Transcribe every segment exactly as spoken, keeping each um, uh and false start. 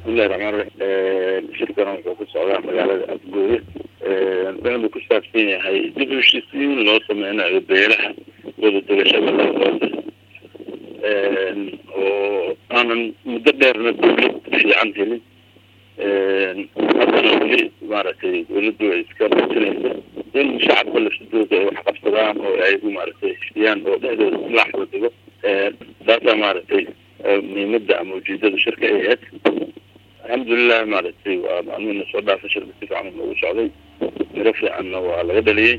بسم الله الرحمن الرحيم شركة وكل سعودة مجال أبوه بين كل ساعتين هاي دبل شيء لو سمعنا البيرة وده شباب الله وأنا مدبر نقول في عندي أنا اللي مارتي ولدوا يسكر سنين دين شعب كل شدود وحقب صدام وعيدوا مارتي يعني وده سلاح وده ذات مارتي من مبدأ موجودة الشركة إيات الحمد لله مارتي وأمين الصداع في شركة كيف عمل موجود علي مرفع أنه على غدا لي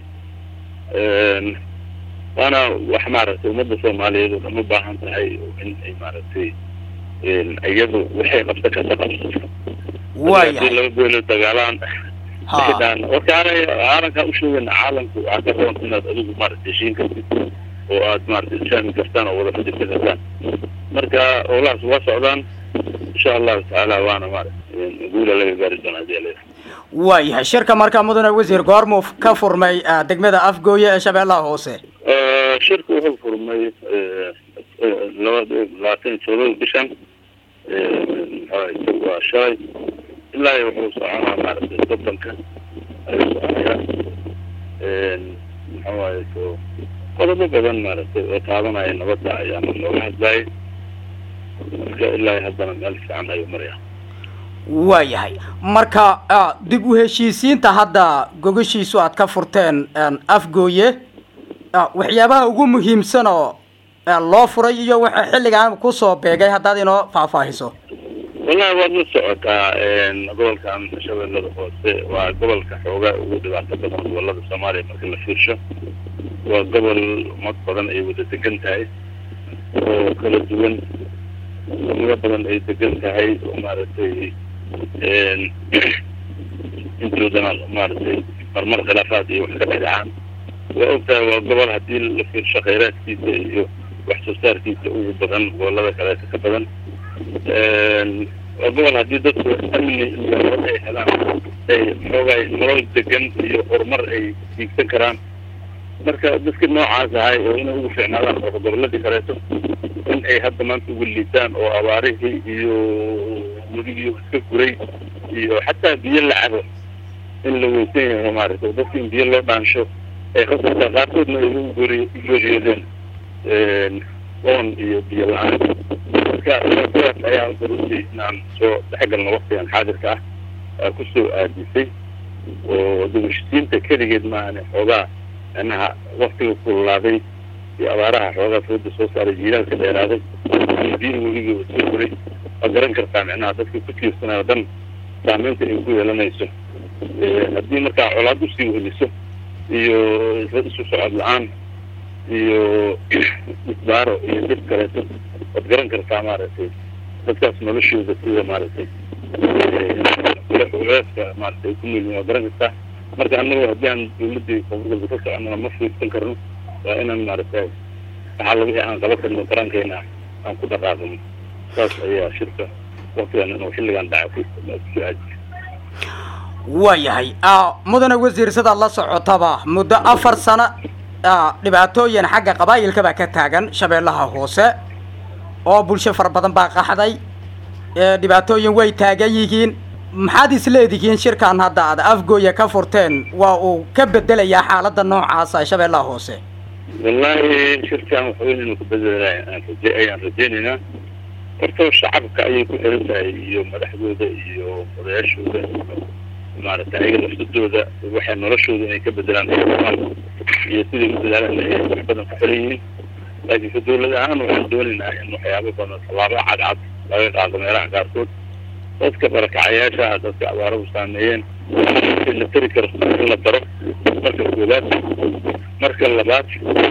وأنا وحمارتي ومدة صومالية ولما باهم تهي وإن أي مارتي أيضا وحي قبضك سقف واي لو بيقولوا تقالان هذا وكان أنا كأشوف إن عالم وعكرون كنا أدوب مارتيشين كذي وأد مارتيشين كفتان ولا فدي كذا مركا ولا سوا سعودان إن شاء الله تعالى وأنا مارت نقول له بارزنا دي عليه واي الشركة مركا مدن وزير قارمو كفر ماي دقمة أفجوية شبه الله هوسه شركة كفر ماي لو لكن شغل بشان هاي سوا شاي لا يوحوص على معرفة الطبن كان هو يسو قلبه بدن معرفة وطالما ينبضع أيام الواحد لاي إلا يهدنا من ألف عام أيوم مريا waayahay marka dib u heshiisiinta hadda gogoshiisu aad ka furteen afgooye waxyaabaha ugu muhiimsan oo loo furay iyo waxa xilligan ku soo beegay haddaad inoo faahfaahiso والله والله سعودة قبل كان شباب للخوص وقبل كحوجة وجود بعض البلاد والله الصومالي مركز الفرشة وقبل مطبعا أي وجود تجنتهاي وكل الدول ومقبلا أي تجنتهاي ومارتي انتو دمال مارتي مرمر خلافاتي وحكاية العام وقتها وقبل هدي الفرشة خيرات كيسة وحسوسار كيسة وبدن والله كذا كبدن وقبل هدي دكتور أمني اللي أي حلام أي حوجي مرول دقن يحرمر أي يكتكران مركا بس كل نوع عازة هاي وإنه هو فعنا الله وقبل الذي كريته إن أي حد ما أنتوا اللسان أو أواريه يو يو كوري يو حتى بيلعبه اللي ويتين هو مارته بس إن بيلعب بانشوف أي خصوصا تغطوا إنه يقولي يقولي يدين وون بيلعب كأساسات أيام دروسي نعم سو حق الوقت يعني حاضر كه كسو أديسي ودوشتين تكري جد معنا حوجا أنها وقت كل هذه في أوارها حوجا في الدسوس على الجيران كده هذا الدين ويجي وتسوي أقدرن كرتام أنا هذا في كل سنة دم تعملت يقول لنا يسوع الدين مركع على دوسي ويسوع يو يسوع الآن يو إدارة يدرس كرته أتقرن كرتا مارتي تكاس ملوشي وزتيه مارتي كل حوجات مارتي كل اللي أتقرن كرتا مرجع أنا وهديان يمدي قبل البكرة أنا ما في تنكرنه وأنا مارتي حاله بيه أنا قبلت المكران كينا أنا كنت قاعدم كاس هي شركة وقت أنا وحلي عن دعوتي السؤال waayahay mudane wasiir sida la socotaba muddo afar sano dhibaatooyin xagga qabaayilka ba ka taagan shabeellaha hoose oo bulsho far badan baa qaxday dhibaatooyin way taagan yihiin maxaad isleedihiin shirkan hadda aad afgooya ka furteen waa uu ka bedelayaa xaaladda noocaas ah shabeellaha hoose wallahi shirkan wuxuu inuu ka bedelayaa ayaan rajeynayna horta shacabka ayay ku xiran tahay iyo madaxdooda iyo odayaashooda maaragtay ayaga laftooda waxay noloshooda inay ka bedelaan iyo sidii u dadaalaan ay wax badan ku xiran yihiin laakiin ka dowladda ahaan waxaan doonaynaa in waxyaabo badan tallaabo cadcad laga qaado meelaha qaarkood dadka barakacayaasha dadka abaaro u saameeyeen in la tiri karo in la daro marka koowaad marka labaad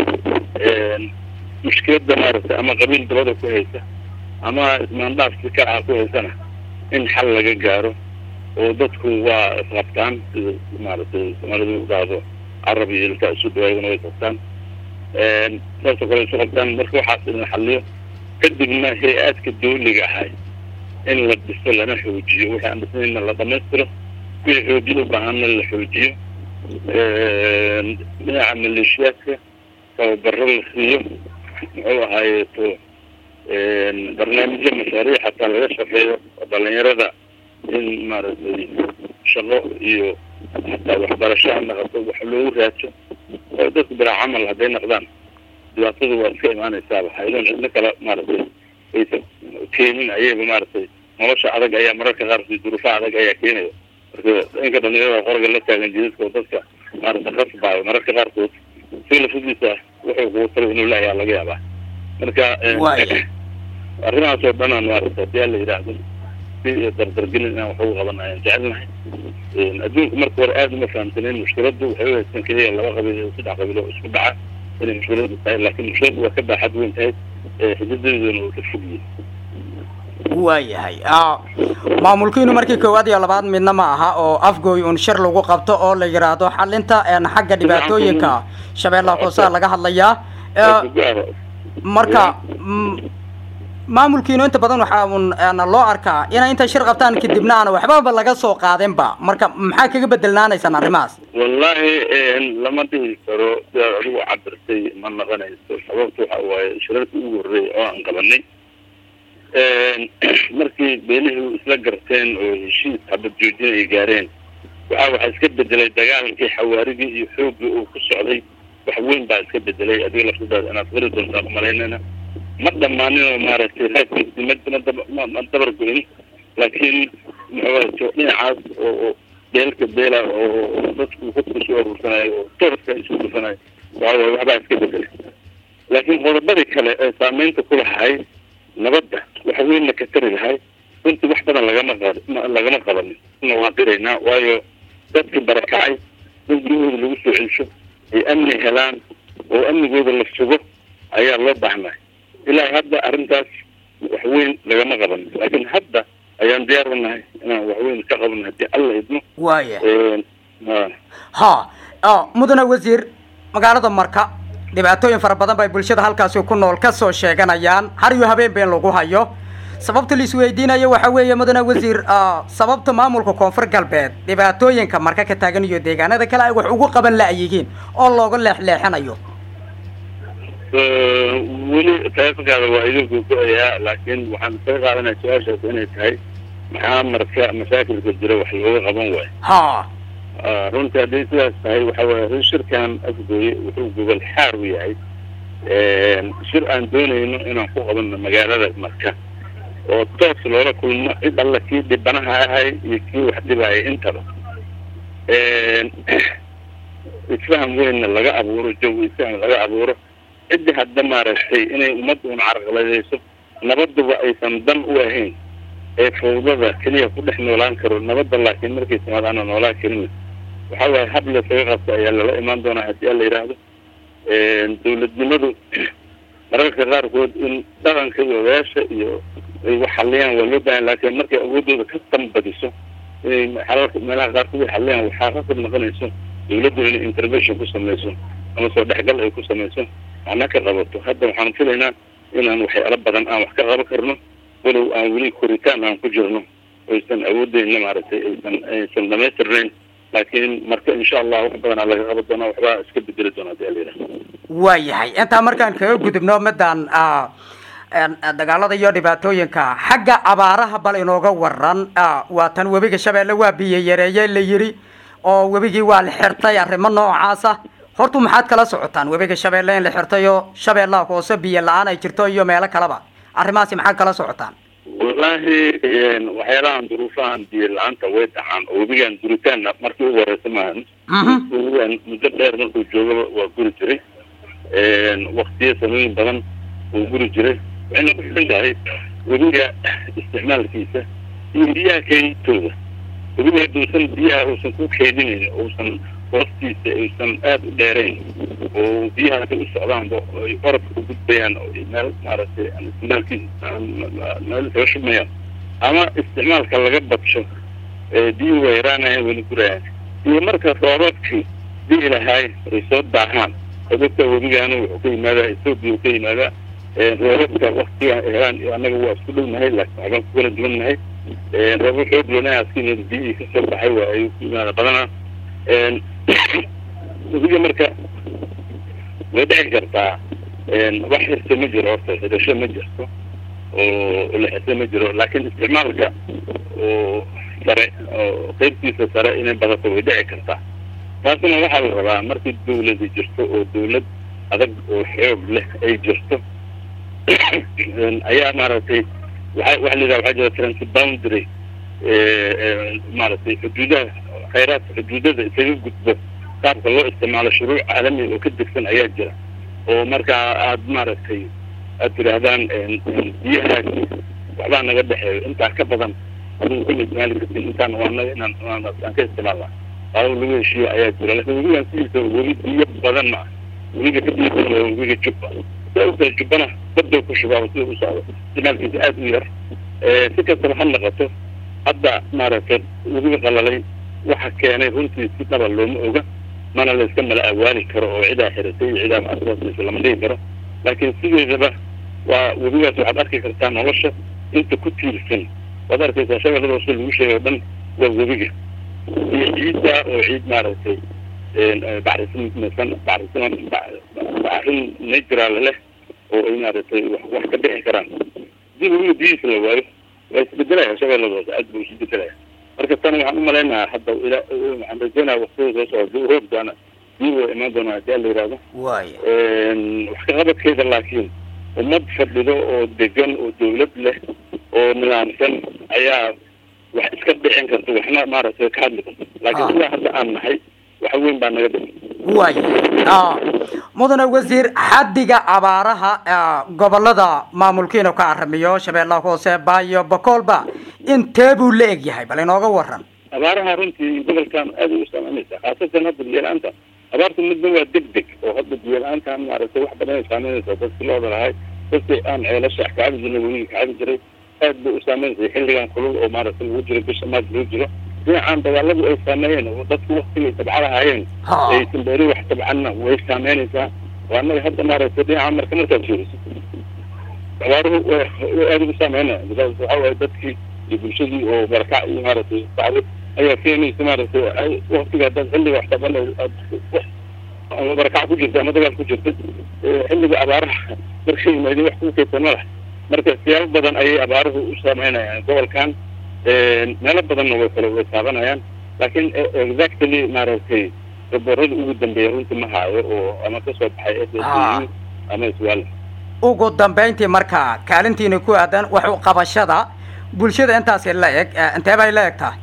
mushkiladda maaragtay ama qabiil dabada ku haysa ama ismaandhaafka ka ku haysana in xal laga gaaro oo dadku waa isqabtaan maaragtay Soomaalidu u qaado عربي اللي تأسود ويانا ويتقطان ناس كل شيء قطان مركو حاصل نحليه كدبنا هيئات كدول اللي جاهاي إن لا بيصير لنا حوجي وإحنا عندنا لا ضمير كل حوجي وبعنا الحوجي نعمل الشياكة أو برا الخيام أو هاي تو برنامج مشاريع حتى لا يشرح له ضلنا يرضى in maaragtay shaqo iyo xataa waxbarasho ha noqoto wax loogu raajo oo dadku bilaa camal hadday noqdaan dhibaatadu waa iska imaanaysaaba haydoon cidno kale maaragtay aysan keenin ayayba maaragtay nolosha adag ayaa mararka qaarkood duruufaha adag ayaa keenaya marka inka dhalinyarada qorga la taagan jidadka oo dadka maaragtay khasbaayo mararka qaarkood si lafadiisa wuxuu quutaro inuu leeyaha laga yaabaa marka arrimahaas oo dhan aan maaragtay hadii ala yidhaahdo si dardargelin inaan wax ugu qaban ayaan jecelnahay adduunka marka hore aada uma fahamsaneen mushkiladu waxay u haysan keliya laba qabiil iyo saddex qabiil oo isku dhaca inay mushkiladu tahay laakiin mushkiladu waa ka baaxad weyn tahay xididadeeduna uu ka fogyihin waayahay maamulkiinu markii koowaad iyo labaad midna ma aha oo afgooy un shir lagu qabto oo la yidhaahdo xalinta xagga dhibaatooyinka shabeellaha hoose laga hadlayaa marka maamulkiinu inta badan waxaa un loo arkaa inay inta shir qabtaan kadibna aan waxbaba laga soo qaadinba marka maxaa kaga bedelnaanaysaan arrimahaas wallahi lama dhihi karo sidaad adigu cabirtay ma noqonayso sababta waxa waaye shirarkii ugu horreeyay oo aan qabanay markii beelihii isla garteen oo heshiis habad joojin ay gaareen waxaa waxaa iska bedelay dagaalkii xawaarigii iyo xooggii uu ku socday wax weyn baa iska bedelay adiga laftidaada inaad qari doontaan umalaynayna ma dhammaanin oo maaragtay raadkiisi ma ma dabar goyn laakiin muxuu dhinacaas oo beelka beela oo dadku hubka soo aruursanayo oo tooska isu dhufanayo waa waxbaa iska bedelay laakiin qodobadii kale ee saameynta ku lahay nabadda waxa weynna ka tari lahay runtii wax badan lagama qad lagama qabanin ina waan qiraynaa waayo dadkii barakacay in gurahooda lagu soo celsho ay amni helaan oo amnigooda la sugo ayaa loo baahnay ilaa hadda arrintaas wax weyn lagama qabanin laakiin hadda ayaan diyaar u nahay inaan wax weyn ka qaban haddii alla idmo waaya ha mudane wasiir magaalada marka dhibaatooyin fara badan bay bulshada halkaasi ku nool ka soo sheeganayaan har iyo habeen been lagu hayo sababta la isweydiinayo waxa weeye mudane wasiir sababta maamulka koonfur galbeed dhibaatooyinka marka ka taagan iyo deegaanada kale ay wax ugu qaban la'yihiin oo looga leexleexanayo weli taleefankaada waa idinku go-ayaa laakiin waxaan iskaga qaadanaya su-aashaas inay tahay maxaa marka mashaakilka jira wax looga qaban waayo ha runtii hadday sidaas tahay waxa waaye shirkan afgooye wuxuu gobol xaar u yahay shir aan doonayno inaan ku qabanno magaalada marka oo toos loola kulmo cid alla kii dhibanaha ahay iyo kii wax dhibaya intaba isfaham weynna laga abuuro jawi isfaham laga abuuro ciddi hadda maaragtay inay ummadda un carqaladayso nabaduba aysan dan u ahayn ee fawdada keliya ku dhex noolaan karo nabadda laakiin markay timaadaana noolaan karin waxa waaye hab lasaga qabta ayaa lala imaan doonaa haddii ala yidhaahdo dawladnimadu mararka qaarkood in dhaqanka iyo odayaasha iyo ay wax xalliyaan waa loo baahan laakiin markay awoodooda ka tambadiso inay xalalka meelaha qaarkood ay xalliyaan waxaa qasab noqonayso dawladdu inay intervention ku samayso ama soo dhexgal ay ku samayso macna ka qabato hadda waxaan filaynaa inaan waxyaalo badan aan wax ka qaban karno walow aan weli koritaan aan ku jirno oysan awoodeyna maaragtay aysan aysan dhamaystirnayn laakiin marka insha allah wax badan aa laga qaban doonaa waxbaa iska bedeli doona hadii ala yidhaha waayahay intaa markaan kaga gudubno midaan dagaalada iyo dhibaatooyinka xagga abaaraha bal inooga waran waa tan webiga shabeelle waa biyo yareeye la yiri oo webigii waa la xirtay arrimo noocaasa horta maxaad kala socotaan webiga shabeelle in la xirtayo shabeellaha hoose biyo la-aan ay jirto iyo meelo kaleba arrimahaasi maxaad kala socotaan wallahi waxyaalahan duruufahan biyo la-aanta way dhacaan oo webigan duritaanna markii ugu horeysa maahan webigan muddo dheer markuu joogaba waa guri jiray waktiyo sanooyin badan wuu guri jiray waxayna ku xiran tahay webiga isticmaalkiisa iyo biyaha keydintooda webiga hadduusan biyaha uusan ku keydinayn uusan hoostiisa aysan aada u dheerayn oo biyaha hadday u socdaanba ay orodka u gudbayaan oo meel maaragtay isticmaalkiisa meel isaga shubmayaan ama isticmaalka laga badsho biyuhu waa yaraanayaan weli gurayaan iyo marka roobabkii bii lahaay ay soo daahaan odogta webigaana wuxuu ka yimaadaa ethoobia uu ka yimaadaa roobabka waktiga helaan annaga waa isku dhownahay laakiin waxbaan ku kala duwannahay roobab xoog loonahaskiina biyihii kasoo baxay waa ayuu ku yimaada badanaa webiga marka way dhici kartaa wax xirso ma jiro horta xidhasho ma jirto oo la xirso ma jiro laakiin isticmaalka oo sare oo qaybtiisa sare inay badato way dhici kartaa taasina waxaa la rabaa markii dawladda jirto oo dawlad adag oo xoog leh ay jirto ayaa maaragtay waxa waxa la yidhaha waxaa jira transboundary maaragtay xuduudaha khayraadka xuduudada isaga gudbo qaabka loo isticmaalo shuruuc caalami oo ka degsan ayaa jira oo markaa aad maaragtay aad tidhaahdaan biyahaasi waxbaa naga dhexeeyo intaa ka badan adigu kuma isticmaali kartin intaan waanaga inaan aan ka isticmaalna qaabo lagu heshiiyo ayaa jira laakiin webigan sidiisa webi biyo badan ma webiga ka biyo badan waa webiga jubba sida ogtahay jubbana badda ku shubaaba sida u socdo isticmaalkiisa aad u yar si kastaba ha noqoto hadda maaragtay webiga qalalay waxa keenay runtii si dhaba looma oga mana la iska mala awaali karo oo cidaa xiratay cidaa maasoosa lama dhihi karo laakiin sideedaba waa webigaas waxaad arki kartaa nolosha inta ku tiirsan waad arkaysaa shabeellada hoose lagu sheegay o dhan waa webiga iyo ciidda oo ciid maaragtay bacrisan bacrisan bacrin natural leh oo ay maaragtay wax ka bixi karaan hadii webiga biyihiisa la waayo waa isbedelaya shabeellada hoose aad buu isu bedelaya marka tan waxaan u malaynayaa hadda waxaan rajaynayaa waqtiyada soo socda roob doona biyo waa imaan doonaa hadii la yidhaahdo waaya wax ka qabadkeeda laakiin ummad fadhido oo degan oo dawlad leh oo nidaamsan ayaa wax iska dhicin karta waxna maaragtay ka hadli karta laakiin sidaa hadda aan nahay waxa weyn baa naga dhiman waaya mudane wasiir xaddiga abaaraha gobolada maamulkiina ka aramiyo shabeellaha hoose baayo bakoolba intee buu la eg yahay bal inooga waran abaaraha runtii gobolkan aad u saameynaysa khaasatan hadda biyo la-aanta abaarta midna waa deg deg oo hadda biyo la-aantan maaragtay wax badan ay saameynaysa dadkii looda lahay dadkii aan ceelasha ka cabi jirnay webiga ka cabi jiray aad bay u saameynaysa xilligan kulul oo maaragtay lagu jiro bisha maaj lagu jiro dhinacaan dagaaladu ay saameeyeen oo dadku waktigay tabcadahayeen ay sanbeeri wax tabcanna way saameynaysaa waa annaga hadda maaragtay dhinaca marka markaad fiiriso abaaruhu way aad ugu saameynaya because waxa waaye dadkii iyo bulshadii oo barakac iyo maaragtay bacdo ayaa keenaysa maaragtay waktiga haddaad xilliga wax taban ama barakac ku jirta ama dagaal ku jirta xilliga abaaraha markay yimaadeen wax ku keydsan ma laha marka siyaabo badan ayay abaaruhu u saameynayaan gobolkan meelo badanna way kale way taabanayaan laakiin exactly maaragtay raboorada ugu dambeeya runtii ma haayo oo ama kasoo baxay s s u ama iswaal ugu dambeyntii marka kaalintiina ku aadan wax u qabashada bulshada intaasi la eg intee bay la eg tahay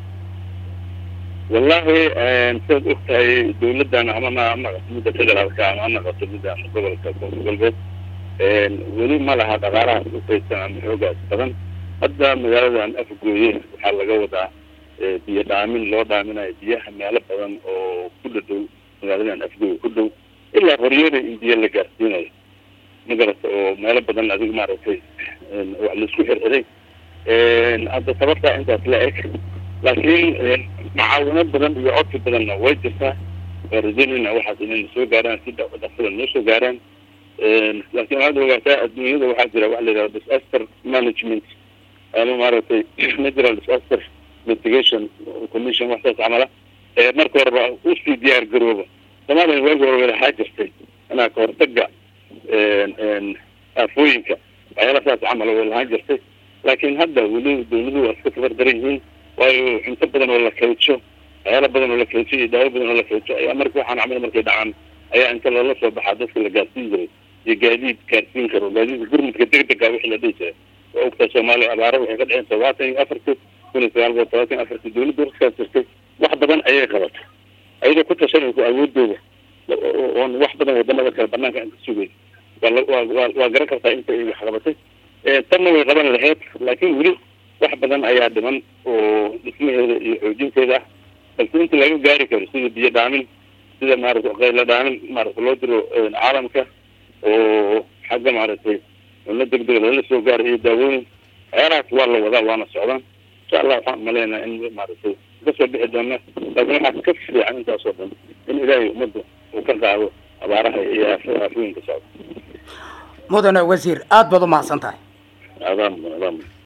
wallahi sidaad og tahay dawladdan ama ma naqato midda federaalka ama naqato midda gobolka koonfur galbeed weli ma laha dhaqaalahaas u kaydsan ama xoogaas badan hadda magaaladan afgooye waxaa laga wadaa biyo dhaamin loo dhaaminayo biyaha meelo badan oo ku dhadhow magaaladan afgooye ku dhow ilaa horyada in biyo la gaarsiinayo magarata oo meelo badan adiga maaragtay wax laisku xirxiray hadda tabartaa intaas la eg laakiin macaawino badan iyo codsi badanna way jirtaa waa rajaynayna waxaas inayna soo gaaraan si dhaqsada noo soo gaaraan laakiin waxaad ogaataa adduunyada waxaa jira waxa la yidhahda disaster management ama maaragtay natural disaster mitigation commission waxsaas camala marka horeba usii diyaar garooba soomaaliya waagi hore way lahaa jirtay inaa kahortaga aafooyinka waxyaala saas camala way lahaan jirtay laakiin hadda weli dawladuhu waa iska tabar daran yihiin waayo cunto badan oo la kaydsho waxyaala badan oo la kaydsho iyo daawo badan oo la kaydsho ayaa marka waxaan camal markay dhacaan ayaa inta loola soo baxaa dadka la gaarsiin jiray iyo gaadiid gaarsiin karo gaadiidka gurmudka degdega wixii la dhihi jiray waa ogtaa soomaaliya abaaro waxay ka dhiceen todobaatan iyo afartii kun iyo sagaal boqol todobaatan iyo afartii dawladda warkaas jirtay wax badan ayay qabatay ayadoo ku tashanaysa awoodooda oon wax badan wadamada kale banaanka aan ka sugay waa waa waa garan kartaa inta ay wax qabatay tanna way qaban lahayd laakiin weli wax badan ayaa dhiman oo dhismaheeda iyo xoojinteeda ah balse inta laga gaari karo sida biyo dhaamin sida maaragtay qayla dhaamin maaragtay loo diro caalamka oo xagga maaragtay cunno degdega lala soo gaaro iyo daawooyin waxyaalahaas waa la wadaa waana socdaan insha allah waxaan umaleynaa in maaragtay kasoo bixi doona laakiin waxaa ka fiican intaasoo dhan in ilaahay ummadda uu ka qaado abaaraha iyo aafooyinka socda mudane wasiir aad baad u mahadsan tahay adaan adaan